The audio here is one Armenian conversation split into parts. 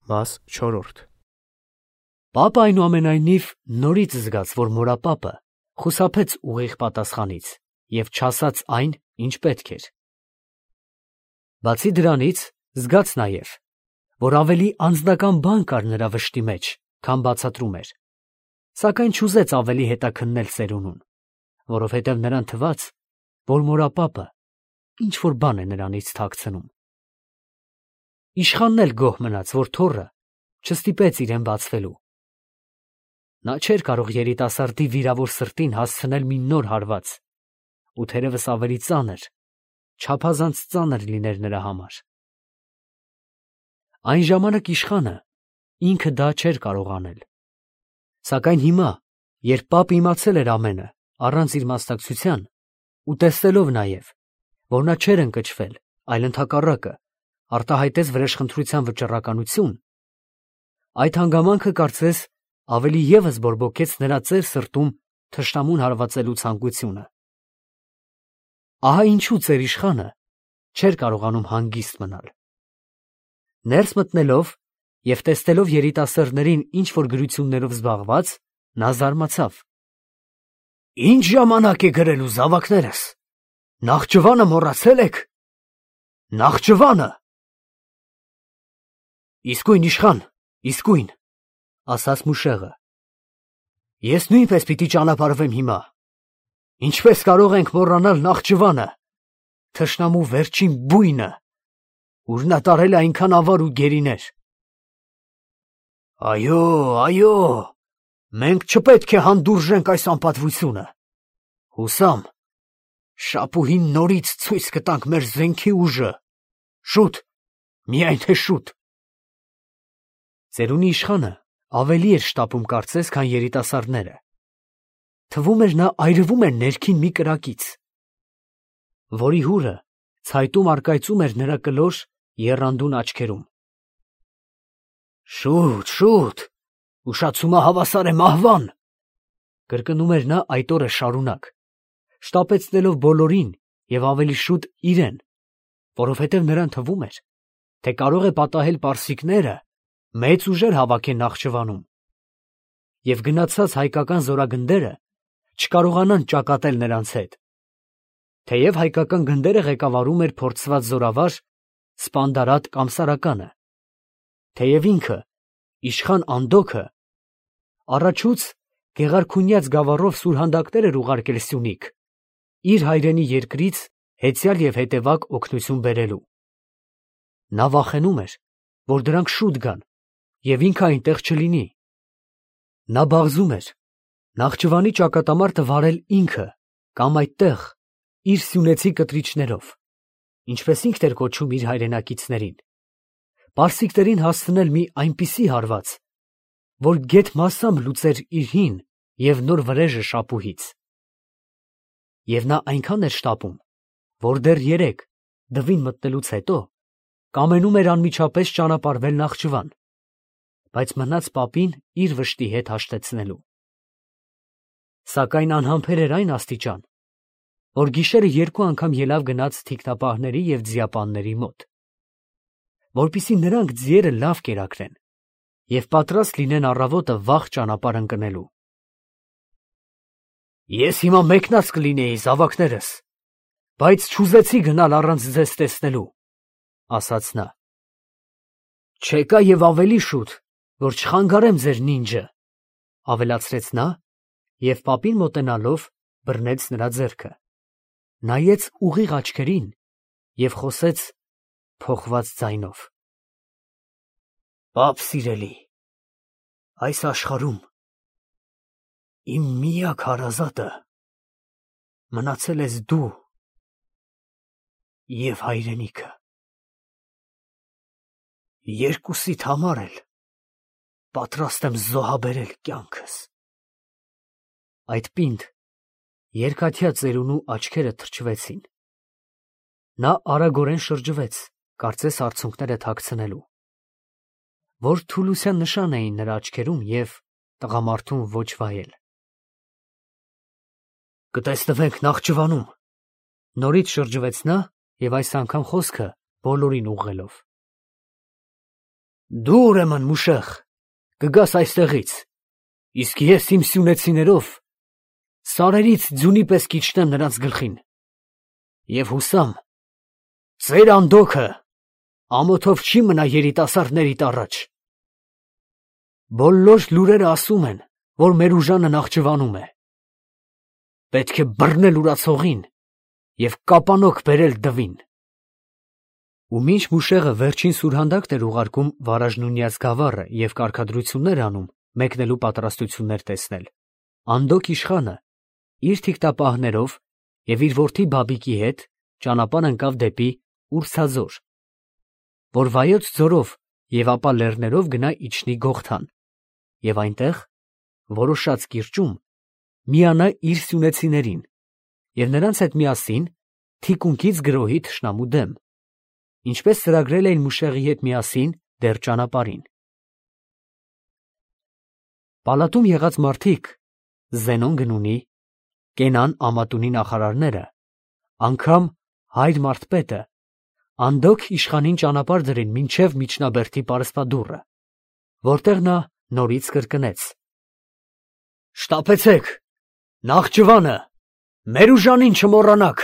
Մաս 4 Պապը այնուամենայնիվ նորից զգաց, որ մորապապը խուսափեց ուղիղ պատասխանից և չասաց այն, ինչ պետք էր։ Բացի դրանից, զգաց նաև, որ ավելի անձնական բան կար նրա վշտի մեջ, քան բացատրում էր, սակայն չուզեց ավելի հետաքննել ծերունուն, որովհետև նրան թվաց, որ մորապապը ինչ-որ բան է նրանից թաքցնում։ Իշխանն էլ գոհ մնաց, որ թոռը չստիպեց իրեն բացվելու։ Նա չէր կարող երիտասարդի վիրավոր սրտին հասցնել մի նոր հարված, ու թերևս ավելի ծանր, չափազանց ծանր լիներ նրա համար։ Այն ժամանակ իշխանը ինքը դա չէր կարող անել, սակայն հիմա, երբ պապը իմացել էր ամենը առանց իր մասնակցության, ու տեսնելով նաև, որ նա չէր ընկճվել, այլ ընդհակառակը արտահայտեց վրեժխնդրության վճռականություն, այդ հանգամանքը կարծես ավելի ևս բորբոքեց նրա ծեր սրտում թշնամուն հարվածելու ցանկությունը։ Ահա ինչու ծեր իշխանը չէր կարողանում հանգիստ մնալ։ Ներս մտնելով և տեսնելով երիտասարդներին ինչ-որ գրություններով զբաղված, նա զարմացավ։ Ինչ ժամանակ է գրելու զավակներս, Նախճվանը մոռացել եք։ Նախճվանը։ Իսկույն իշխան, իսկույն, ասաց Մուշեղը։ Ես նույնպես պիտի ճանապարհվեմ հիմա։ Ինչպես կարող ենք մոռանալ Նախճվանը, թշնամու վերջին բույնը, ուր նա տարել է այնքան ավար ու գերիներ։ Այո, այո, մենք չպետք է հանդուրժենք այս անպատվությունը։ Հուսամ, շապուհին նորից ցույց կտանք մեր զենքի ուժը։ Շուտ, միայն թե շուտ։ Ծերունի իշխանը ավելի էր շտապում կարծես, քան երիտասարդները։ Թվում էր նա այրվում էր ներքին մի կրակից, որի հուրը ցայտում առկայծում էր նրա կլոր եռանդուն աչքերում։ Շուտ, շուտ, ուշացումը հավասար է մահվան, կրկնում էր նա այդ օրը շարունակ, շտապեցնելով բոլորին և ավելի շուտ իրեն, որովհետև նրան թվում էր, թե կարող է պատահել պարսիկները մեծ ուժեր հավաքեն Նախճվանում, և գնացած հայկական զորագնդերը չկարողանան ճակատել նրանց հետ, թեև հայկական գնդերը ղեկավարում էր փորձված զորավար Սպանդարատ Կամսարականը, թեև ինքը, իշխան Անդոքը, առաջուց գեղարքունյաց գավառով սուրհանդակներ էր ուղարկել Սյունիք, իր հայրենի երկրից հեծյալ և հետևակ օգնություն բերելու։ Նա վախենում էր, որ դրանք շուտ գան, և ինքը այնտեղ չլինի։ Նա բաղձում էր Նախճվանի ճակատամարտը վարել ինքը կամ այդտեղ իր սյունեցի կտրիչներով, ինչպես ինքն էր կոչում իր հայրենակիցներին, պարսիկներին հասցնել մի այնպիսի հարված, որ գեթ մասամբ լուծեր իր հին և նոր վրեժը շապուհից։ Եվ նա այնքան էր շտապում, որ դեռ երեկ դվին մտնելուց հետո կամենում էր անմիջապես ճանապարհվել Նախճվան, բայց մնաց պապին իր վշտի հետ հաշտեցնելու։ Սակայն անհամբեր էր այն աստիճան, որ գիշերը երկու անգամ ելավ գնաց թիկնապահների և ձիապանների մոտ, որպեսզի նրանք ձիերը լավ կերակրեն և պատրաստ լինեն առավոտը վաղ ճանապարհ ընկնելու։ Ես հիմա մեկնած կլինեի, զավակներս, բայց չուզեցի գնալ առանց ձեզ տեսնելու, ասաց նա։ Չեկա և ավելի շուտ, որ չխանգարեմ ձեր նինջը, ավելացրեց նա և պապին մոտենալով բռնեց նրա ձեռքը, նայեց ուղիղ աչքերին և խոսեց փոխված ձայնով. Պապ սիրելի, այս աշխարհում իմ միակ հարազատը մնացել ես դու և հայրենիքը։ Երկուսիդ համար էլ պատրաստ եմ զոհաբերել կյանքս։ Այդ պինդ երկաթյա ծերունու աչքերը թրջվեցին։ Նա արագորեն շրջվեց, կարծես արցունքները թաքցնելու, որ թուլության նշան էին նրա աչքերում և տղամարդուն ոչ վայել։ Կտեսնվենք Նախճվանում, նորից շրջվեց նա և այս անգամ խոսքը բոլորին ուղղելով։ Դու ուրեմն մուշեղ, կգաս այստեղից, իսկ ես իմ սյունեցիներով սարերից ձյունի պես կիջնեմ նրանց գլխին, և հուսամ, ձեր անդոքը ամոթով չի մնա երիտասարդներիդ առաջ։ Բոլոր լուրերը ասում են, որ մեր ուժանը Նախճիվանում է։ Պետք է բռնել ուրացողին և կապանոկ բերել դվին։ Ու մինչ մուշեղը վերջին սուրհանդակն էր ուղարկում Վարաժնունյաց գավառը և կարգադրություններ անում մեկնելու պատրաստություններ տեսնել, Անդոք իշխանը իր թիկտապահներով և իր որդի Բաբիկի հետ ճանապարհ ընկավ դեպի Ուրցաձոր, որ Վայոց ձորով և ապա լեռներով գնա իջնի Գողթան և այնտեղ, որոշած կիրճում, միանա իր սյունեցիներին և նրանց հետ միասին թիկունքից գրոհի թշնամու դեմ, ինչպես ծրագրել էին մուշեղի հետ միասին դեռ ճանապարհին։ Պալատում եղած մարդիկ, Զենոն Գնունի, Կենան Ամատունի նախարարները, անգամ հայր մարդպետը, Անդոք իշխանին ճանապարհ դրին մինչև Միջնաբերդի պարսպադուռը, որտեղ նա նորից կրկնեց. «Շտապեցեք, Նախճիվանը, մեր ուժանին չմոռանաք»։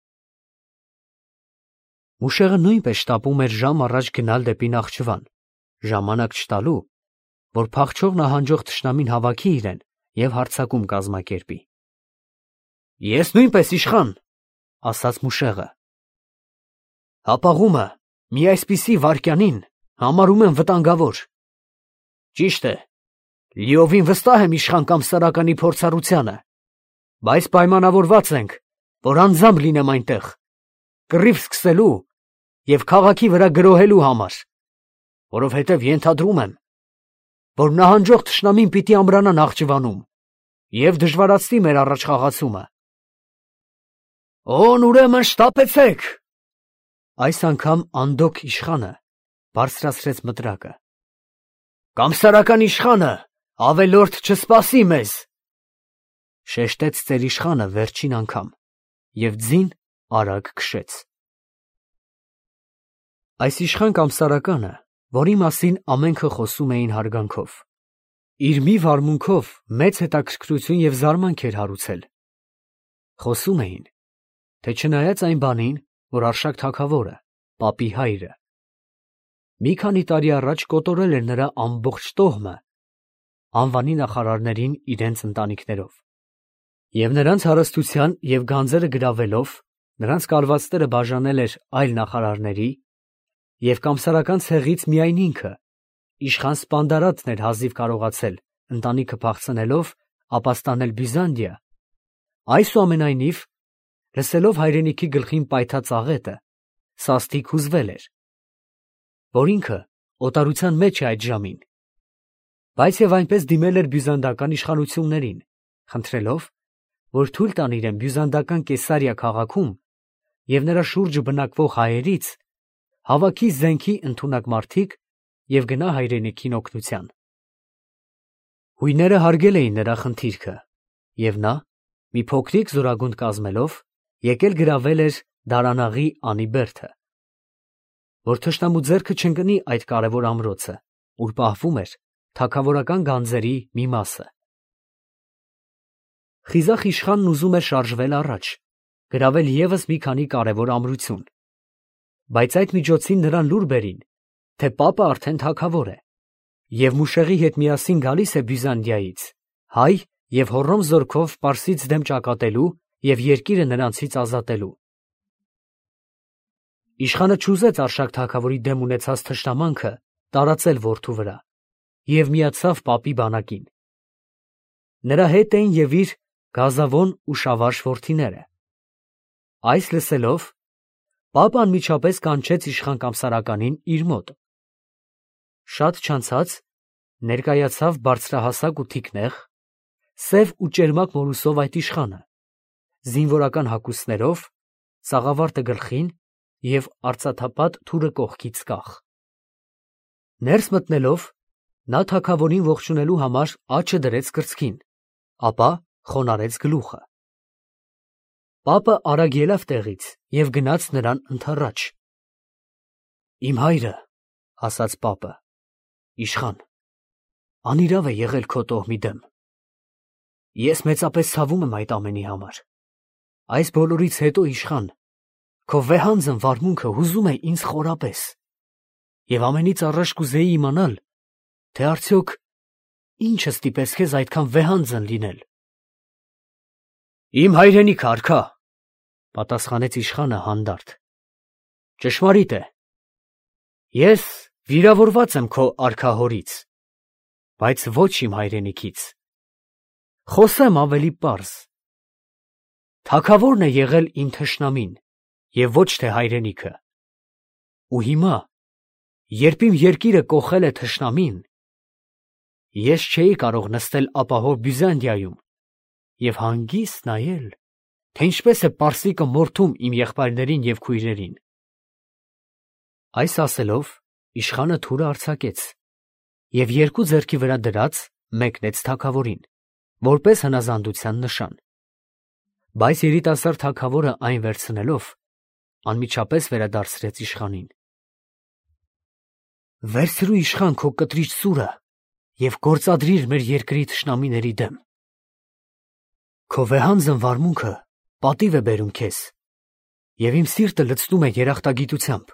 Մուշեղը նույնպես շտապում էր ժամ առաջ գնալ դեպի Նախճիվան, ժամանակ չտալու, որ փախչող նահանջող թշնամին հավաքի իրեն և հարձակում կազմակերպի։ «Ես նույնպես, իշխան», ասաց մուշեղը, «հապաղումը մի այսպիսի վայրկյանին համարում եմ վտանգավոր։ Ճիշտ է, լիովին վստահ եմ իշխան Կամսարականի փորձառությանը, բայց պայմանավորված ենք, որ անձամբ լինեմ այնտեղ, կռիվ սկսելու և քաղաքի վրա գրոհելու համար, որովհետև ենթադրում եմ, որ նահանջող թշնամին պիտի ամրանա Նախճիվանում և դժվարացնի մեր առաջխաղացումը»։ «Օն ուրեմն շտապեցեք»։ Այս անգամ Անդոք իշխանը բարձրացրեց մտրակը։ «Կամսարական իշխանը ավելորդ չսպասի մեզ», շեշտեց ծեր իշխանը վերջին անգամ և ձին արագ քշեց։ Այս իշխան Կամսարականը, որի մասին ամենքը խոսում էին հարգանքով, իր մի վարմունքով մեծ հետաքրքրություն և զարմանք էր հարուցել։ Խոսում էին, թե չնայած այն բանին, որ Արշակ թագավորը, պապի հայրը, մի քանի տարի առաջ կոտորել էր նրա ամբողջ տոհմը, անվանի նախարարներին իրենց ընտանիքներով, և նրանց հարստության և գանձերը գրավելով, նրանց կալվածները բաժանել էր այլ նախարարների, և Կամսարական ցեղից միայն ինքը, իշխան Սպանդարատն էր հազիվ կարողացել ընտանիքը փախցնելով ապաստանել Բյուզանդիա, այսուամենայնիվ, լսելով հայրենիքի գլխին պայթած աղետը, սաստիկ հուզվել էր, որ ինքը օտարության մեջ է այդ ժամին, բայց և այնպես դիմել էր բյուզանդական իշխանություններին, խնդրելով, որ թույլ տան իրեն բյուզանդական Կեսարիա քաղաքում և նրա շուրջը բնակվող հայերից հավաքի զենքի ընդունակ մարդիկ և գնա հայրենիքին օգնության։ Հույները հարգել էին նրա խնդիրքը, և նա, մի փոքրիկ զորագունդ կազմելով, եկել գրավել էր Դարանաղի Անիբերդը, որ թշնամու ձեռքը չընկնի այդ կարևոր ամրոցը, ուր պահվում էր թագավորական գանձերի մի մասը։ Խիզախ իշխանն ուզում էր շարժվել առաջ, գրավել ևս մի քանի կարևոր ամրություն, բայց այդ միջոցին նրան լուր բերին, թե պապը արդեն թագավոր է, և մուշեղի հետ միասին գալիս է Բյուզանդիայից, հայ և հոռոմ զորքով պարսից դեմ ճակատելու և երկիրը նրանցից ազատելու։ Իշխանը չուզեց Արշակ թագավորի դեմ ունեցած թշնամանքը տարածել որդու վրա և միացավ պապի բանակին։ Նրա հետ էին և իր Գազավոն ու Շավարշ որդիները։ Այս լսելով, պապը անմիջապես կանչեց իշխան Կամսարականին իր մոտ։ Շատ չանցած ներկայացավ բարձրահասակ ու թիկնեղ, սև ու ճերմակ մորուսով այդ իշխանը, զինվորական հագուստներով, սաղավարտը գլխին և արծաթապատ թուրը կողքից կախ։ Ներս մտնելով, նա թագավորին ողջունելու համար աջը դրեց կրծքին, ապա խոնարհեց գլուխը։ Պապը արագ ելավ տեղից և գնաց նրան ընդառաջ։ «Իմ հայրը», ասաց պապը, Իշխան, անիրավ է եղել քո տոհմի դեմ։ Ես մեծապես ցավում եմ այդ ամենի համար։ Այս բոլորից հետո, իշխան, քո վեհանձն վարմունքը հուզում է ինձ խորապես։ Եվ ամենից առաջ կուզեի իմանալ, թե արդյոք ինչը ստիպեց քեզ այդքան վեհանձն լինել։ Իմ հայրենիքը, արքա, պատասխանեց իշխանը հանդարտ։ Ճշմարիտ է։ Ես վիրավորված եմ քո արքահորից, բայց ոչ իմ հայրենիքից։ Խոսեմ ավելի պարզ։ Թագավորն է եղել իմ թշնամին և ոչ թե հայրենիքը։ Ու հիմա, երբ իմ երկիրը կոխել է թշնամին, ես չէի կարող նստել ապահով Բյուզանդիայում և հանգիստ նայել, թե ինչպես է պարսիկը մորթում իմ եղբայրներին և քույրերին։ Այս ասելով, իշխանը թուրը արձակեց և երկու ձեռքի վրա դրած մեկնեց թագավորին, որպես հնազանդության նշան։ Բայց երիտասարդ թագավորը այն վերցնելով, անմիջապես վերադարձրեց իշխանին։ Վերցրու իշխան քո կտրիչ սուրը և գործադրիր մեր երկրի թշնամիների դեմ։ Քո վեհանձն վարմունքը պատիվ է բերում քեզ, և իմ սիրտը լցնում է երախտագիտությամբ։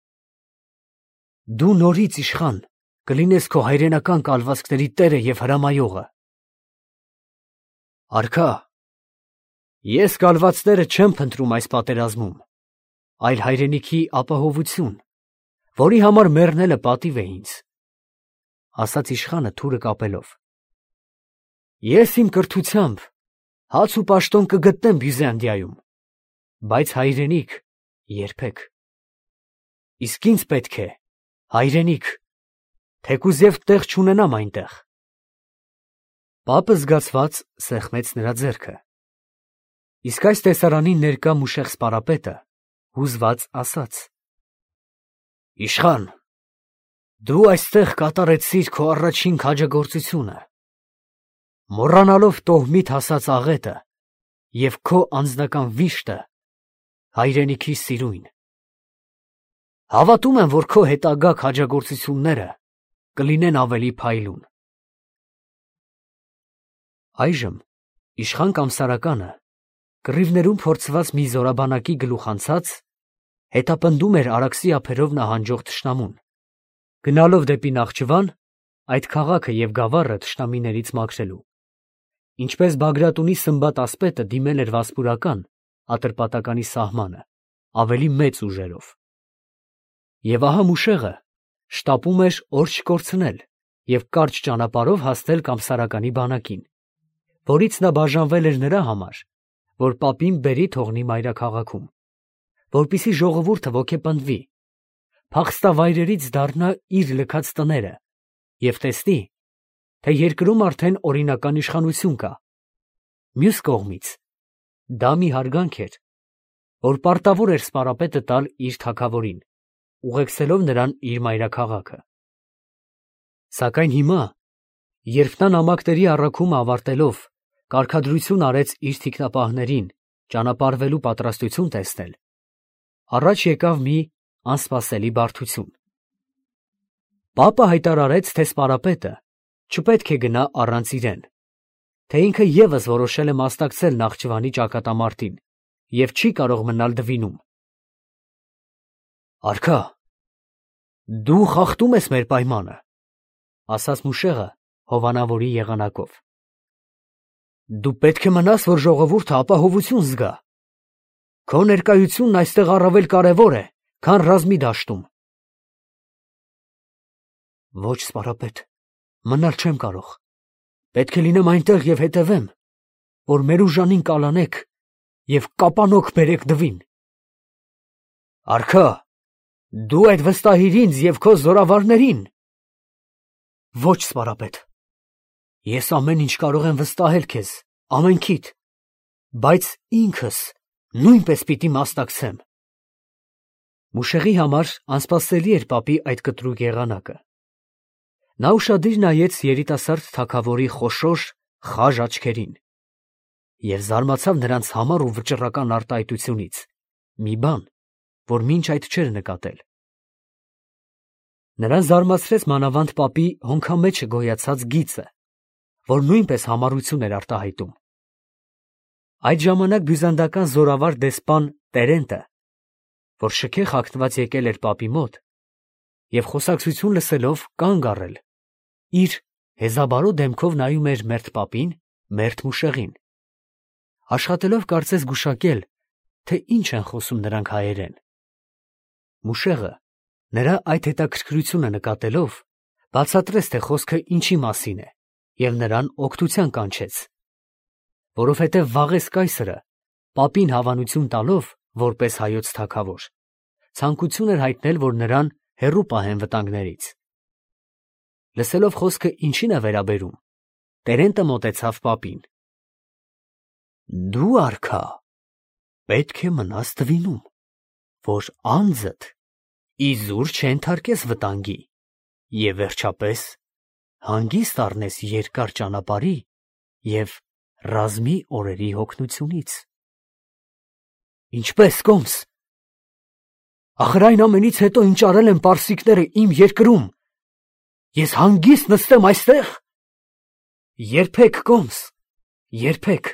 Դու նորից, իշխան, կլինես քո հայրենական կալվածքների տերը և հրամայողը։ Արքա, ես կալվածները չեմ փնտրում այս պատերազմում, այլ հայրենիքի ապահովություն, որի համար մեռնելը պատիվ է ինձ, ասաց իշխանը թուրը կապելով։ Ես իմ կրթությամբ հաց ու պաշտոն կգտնեմ Բյուզանդիայում, բայց հայրենիք երբեք։ Իսկ ինձ պետք է հայրենիք, թեկուզ և տեղ չունենամ այնտեղ։ Պապը զգացված սեղմեց նրա ձեռքը։ Իսկ այս տեսարանին ներկա Մուշեղ սպարապետը հուզված ասաց. Իշխան, դու այստեղ կատարեցիր քո առաջին քաջագործությունը, մոռանալով տոհմիդ հասած աղետը և քո անձնական վիշտը հայրենիքի սիրույն։ Հավատում եմ, որ քո հետագա քաջագործությունները կլինեն ավելի փայլուն։ Այժմ իշխան Կամսարականը, կռիվներում փորձված մի զորաբանակի գլուխ անցած, հետապնդում էր Արաքսի ափերով նահանջող թշնամուն, գնալով դեպի Նախճիվան, այդ քաղաքը և գավառը թշնամիներից մաքրելու, ինչպես Բագրատունի Սմբատ ասպետը դիմել էր Վասպուրական, Ատրպատականի սահմանը, ավելի մեծ ուժերով։ Եվ ահա Մուշեղը շտապում էր օր չկորցնել և կարճ ճանապարհով հասնել Կամսարականի բանակին, որից նա բաժանվել էր նրա համար, որ պապին բերի թողնի մայրաքաղաքում, որպեսզի ժողովուրդը ոգեպնդվի, փախստավայրերից դառնա իր լքած տները և տեսնի, թե երկրում արդեն օրինական իշխանություն կա։ Մյուս կողմից, դա մի հարգանք էր, որ պարտավոր էր սպարապետը տալ իր թագավորին, ուղեկցելով նրան իր մայրաքաղաքը։ Սակայն հիմա, երբ նա նամակների առաքումը ավարտելով, կարգադրություն արեց իր թիկնապահներին ճանապարհվելու պատրաստություն տեսնել, առաջ եկավ մի անսպասելի բարդություն։ Պապը հայտարարեց, թե սպարապետը չպետք է գնա առանց իրեն, թե ինքը ևս որոշել է մասնակցել Նախճիվանի ճակատամարտին և չի կարող մնալ դվինում։ Արքա, դու խախտում ես մեր պայմանը, ասաց Մուշեղը հովանավորի եղանակով։ Դու պետք է մնաս, որ ժողովուրդը ապահովություն զգա։ Քո ներկայությունն այստեղ առավել կարևոր է, քան ռազմի դաշտում։ Ոչ, սպարապետ, մնալ չեմ կարող։ Պետք է լինեմ այնտեղ և հետևեմ, որ մեր ուժանին կալանեք և կապանոք բերեք դվին։ Արքա, դու այդ վստահիր ինձ և քո զորավարներին։ Ոչ, սպարապետ, ես ամեն ինչ կարող եմ վստահել քեզ, ամենքիդ, բայց ինքս նույնպես պիտի մասնակցեմ։ Մուշեղի համար անսպասելի էր պապի այդ կտրուկ եղանակը։ Նա ուշադիր նայեց երիտասարդ թագավորի խոշոր, խաժ աչքերին և զարմացավ նրանց համառ ու վճռական արտահայտությունից, մի բան, որ մինչ այդ չէր նկատել։ Նրան զարմացրեց մանավանդ պապի հոնքամեջը գոյացած գիծը, որ նույնպես համառություն էր արտահայտում։ Այդ ժամանակ բյուզանդական զորավար դեսպան Տերենտը, որ շքեղ հագնված եկել էր պապի մոտ, և խոսակցություն լսելով կանգ առել, իր հեզաբարո դեմքով նայում էր մերթ պապին, մերթ մուշեղին, աշխատելով կարծես գուշակել, թե ինչ են խոսում նրանք հայերեն։ Մուշեղը, նրա այդ հետաքրքրությունը նկատելով, բացատրեց, թե խոսքը ինչի մասին է, և նրան օգնության կանչեց, որովհետև Վաղես կայսրը, պապին հավանություն տալով, որպես հայոց թագավոր, ցանկություն էր հայտնել, որ նրան հեռու պահեն վտանգներից։ Լսելով խոսքը ինչին է վերաբերում, Տերենտը մոտեցավ պապին։ Դու, արքա, պետք է մնաս տվինում, որ անձդ իզուր չենթարկես վտանգի և վերջապես հանգիստ առնես երկար ճանապարհի և ռազմի օրերի հոգնությունից։ Ինչպես, կոմս։ Ախր այն ամենից հետո, ինչ արել են պարսիկները իմ երկրում, ես հանգիստ նստեմ այստեղ։ Երբեք, կոմս, երբեք։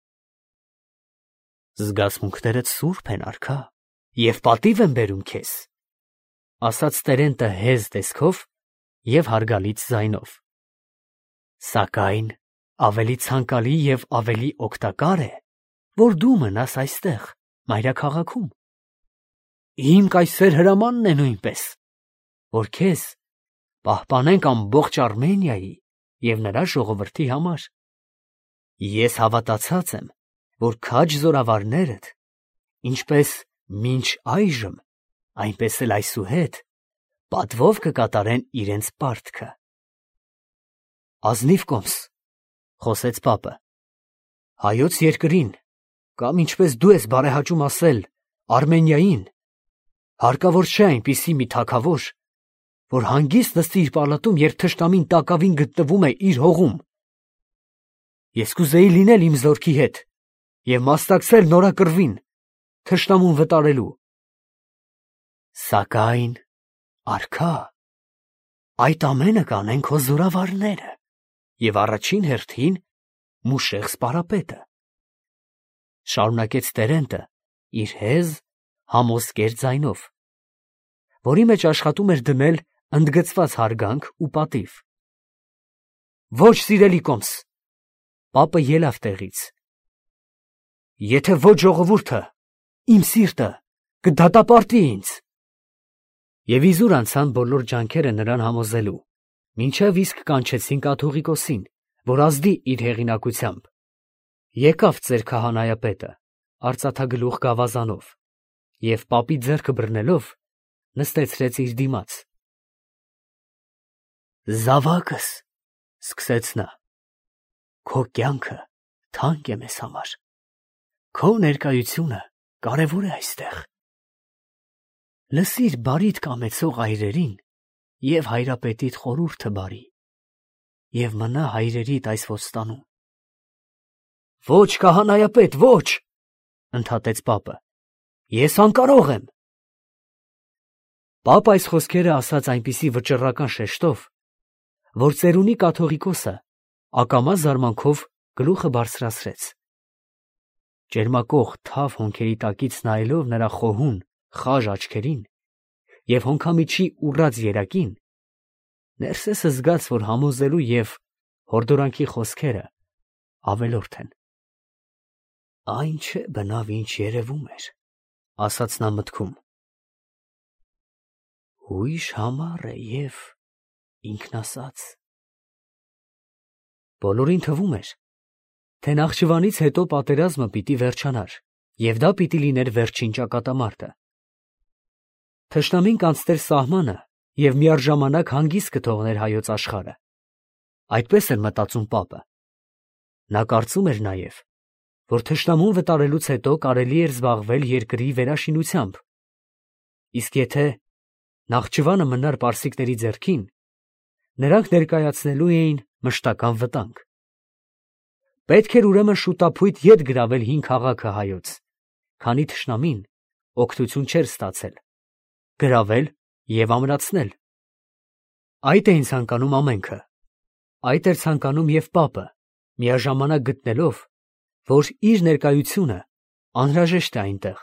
Զգացմունքներդ սուրբ են, արքա, և պատիվ են բերում քեզ, ասաց Տերենտը հեզ տեսքով և հարգալից ձայնով։ Սակայն ավելի ցանկալի և ավելի օգտակար է, որ դու մնաս այստեղ, մայրաքաղաքում։ Իմ կայսեր հրամանն է նույնպես, որ քեզ պահպանենք ամբողջ Արմենիայի և նրա ժողովրդի համար։ Ես հավատացած եմ, որ քաջ զորավարներդ, ինչպես մինչ այժմ, այնպես էլ այսուհետ, պատվով կկատարեն իրենց պարտքը։ Ազնիվ կոմս, խոսեց պապը, հայոց երկրին, կամ ինչպես դու ես բարեհաճում ասել, Արմենիային, հարկավոր չէ այնպիսի մի թագավոր, որ հանգիստ նստի իր պալատում, երբ թշնամին տակավին գտնվում է իր հողում։ Ես կուզեի լինել իմ զորքի հետ և մասնակցել նորակրվին, թշնամուն վտարելու։ Սակայն, արքա, այդ ամենը կանեն քո զորավարները և առաջին հերթին Մուշեղ սպարապետը, շարունակեց Տերենտը իր հեզ, համոզկեր ձայնով, որի մեջ աշխատում էր դնել ընդգծված հարգանք ու պատիվ։ Ոչ, սիրելի կոմս, պապը ելավ տեղից։ Եթե ոչ ժողովուրդը, իմ սիրտը կդատապարտի ինձ։ Եվ իզուր անցան բոլոր ջանքերը նրան համոզելու, մինչև իսկ կանչեցին կաթողիկոսին, որ ազդի իր հեղինակությամբ։ Եկավ ծեր քահանայապետը, արծաթագլուխ գավազանով, և պապի ձեռքը բռնելով, նստեցրեց իր դիմաց։ Զավակս, սկսեց նա, քո կյանքը թանկ է մեզ համար, քո ներկայությունը կարևոր է այստեղ։ Լսիր բարիդ կամեցող այրերին և հայրապետիդ խորհուրդը բարի, և մնա հայրերիդ այս ոստանում։ Ոչ, քահանայապետ, ոչ, ընդհատեց պապը, ես անկարող եմ։ Պապը այս խոսքերը ասաց այնպիսի վճռական շեշտով, որ ծերունի կաթողիկոսը ակամա զարմանքով գլուխը բարձրացրեց։ Ճերմակող թավ հոնքերի տակից նայելով նրա խոհուն, խաժ աչքերին և հոնքամիջի ուռած երակին, ներսեսը զգաց, որ համոզելու և հորդորանքի խոսքերը ավելորդ են։ Այն չէ բնավ ինչ երևում էր, ասաց նա մտքում։ Հույժ համառ է և ինքնասած։ Բոլորին թվում էր, թե Նախճիվանից հետո պատերազմը պիտի վերջանար, և դա պիտի լիներ վերջին ճակատամարտը։ Թշնամին կանցներ սահմանը և միառժամանակ հանգիստ կթողներ հայոց աշխարհը։ Այդպես էր մտածում պապը։ Նա կարծում էր նաև, որ թշնամուն վտարելուց հետո կարելի էր զբաղվել երկրի վերաշինությամբ, իսկ եթե Նախճիվանը մնար պարսիկների ձեռքին, նրանք ներկայացնելու էին մշտական վտանգ։ Պետք էր ուրեմն շուտափույթ ետ գրավել հին քաղաքը հայոց, քանի թշնամին օգնություն չէր ստացել, գրավել և ամրացնել։ Այդ էին ցանկանում ամենքը։ Այդ էր ցանկանում և պապը, միաժամանակ գտնելով, որ իր ներկայությունը անհրաժեշտ է այնտեղ։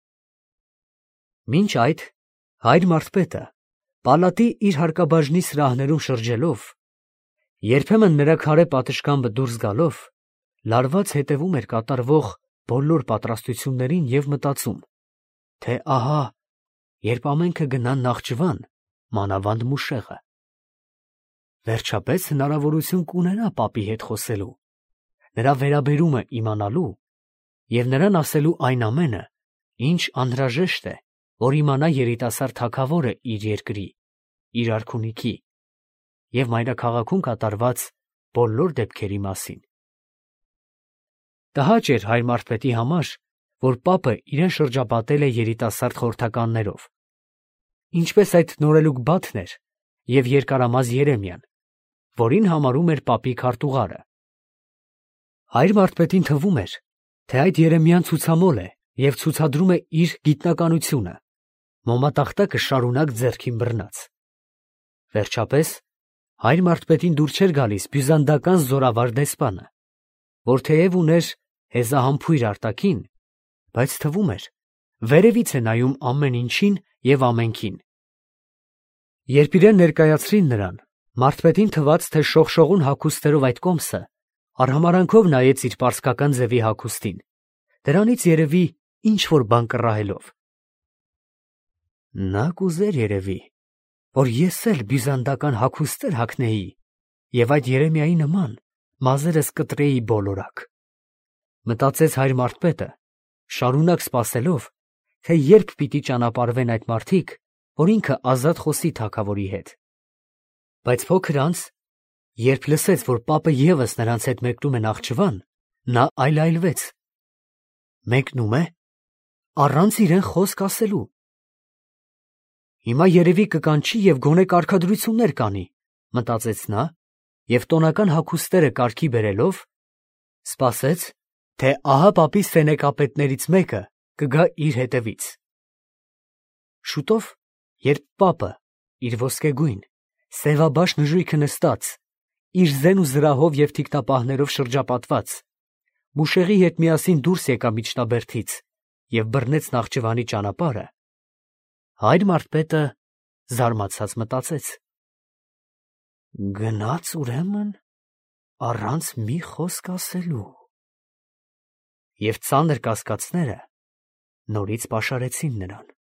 Մինչ այդ հայր Մարթպետը պալատի իր հարկաբաժնի սրահներում շրջելով, երբեմն նրա քարե պատշգամբը դուրս գալով, լարված հետևում էր կատարվող բոլոր պատրաստություններին և մտածում, թե ահա, երբ ամենքը գնան Նախճիվան, մանավանդ Մուշեղը, վերջապես հնարավորություն կունենա պապի հետ խոսելու, նրա վերաբերումը իմանալու և նրան ասելու այն ամենը, ինչ անհրաժեշտ է, որ իմանա երիտասարդ թագավորը իր երկրի, իր արքունիքի և մայրաքաղաքում կատարված բոլոր դեպքերի մասին։ Տհաճ էր հայր Մարթպետի համար, որ պապը իրեն շրջապատել է երիտասարդ խորհրդականներով, ինչպես այդ նորելուկ Բաթն էր և երկարամազ Երեմիան, որին համարում էր պապի քարտուղարը։ Հայր Մարթպետին թվում էր, թե այդ Երեմիան ցուցամոլ է և ցուցադրում է իր գիտնականությունը, մոմատախտակը շարունակ ձեռքին բռնած։ Վերջապես հայր Մարթպետին դուր չէր գալիս բյուզանդական զորավար դեսպանը, որ թեև ուներ հեզահամբույր արտաքին, բայց թվում էր, վերևից է նայում ամեն ինչին և ամենքին։ Երբ իրեն ներկայացրին նրան, Մարթպետին թվաց, թե շողշողուն հագուստերով այդ կոմսը արհամարհանքով նայեց իր պարսկական ձևի հագուստին, դրանից երևի ինչ-որ բան կռահելով։ Նա կուզեր երևի, որ ես էլ բյուզանդական հագուստեր հագնեի և այդ Երեմիայի նման մազերս կտրեի բոլորակ, մտածեց հայր Մարթպետը, շարունակ սպասելով, թե երբ պիտի ճանապարհվեն այդ մարդիկ, որ ինքը ազատ խոսի թագավորի հետ։ Բայց փոքր անց, երբ լսեց, որ պապը ևս նրանց հետ մեկնում է Նախճիվան, նա այլայլվեց։ Մեկնում է առանց իրեն խոսք ասելու։ Հիմա երևի կկանչի և գոնե կարգադրություններ կանի, մտածեց նա և տոնական հագուստերը կարգի բերելով, սպասեց, թե ահա պապի սենեկապետներից մեկը կգա իր հետևից։ Շուտով, երբ պապը իր ոսկեգույն, սևաբաշ նժույգը նստած, իր զեն ու զրահով և թիկնապահներով շրջապատված, Մուշեղի հետ միասին դուրս եկավ միջնաբերդից և բռնեց Նախճիվանի ճանապարհը, հայր Մարթպետը զարմացած մտածեց. գնաց ուրեմն առանց մի խոսք ասելու։ Եվ ծանր կասկածները նորից պաշարեցին նրան։